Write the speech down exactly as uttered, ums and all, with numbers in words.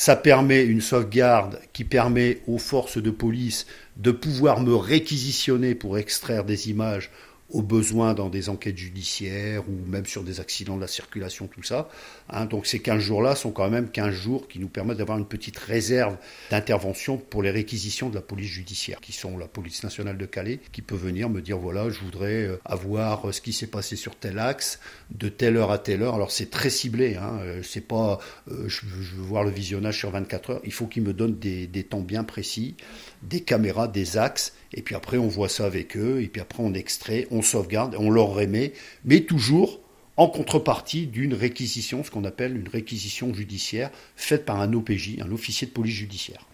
Ça permet une sauvegarde qui permet aux forces de police de pouvoir me réquisitionner pour extraire des images au besoin dans des enquêtes judiciaires ou même sur des accidents de la circulation, tout ça. Hein, donc ces quinze jours-là sont quand même quinze jours qui nous permettent d'avoir une petite réserve d'intervention pour les réquisitions de la police judiciaire, qui sont la police nationale de Calais, qui peut venir me dire, voilà, je voudrais avoir ce qui s'est passé sur tel axe, de telle heure à telle heure. Alors c'est très ciblé, hein, c'est pas, euh, je, je veux voir le visionnage sur vingt-quatre heures, il faut qu'ils me donnent des, des temps bien précis, des caméras, des axes, et puis après on voit ça avec eux, et puis après on extrait, on sauvegarde, on leur remet, mais toujours en contrepartie d'une réquisition, ce qu'on appelle une réquisition judiciaire, faite par un O P J, un officier de police judiciaire.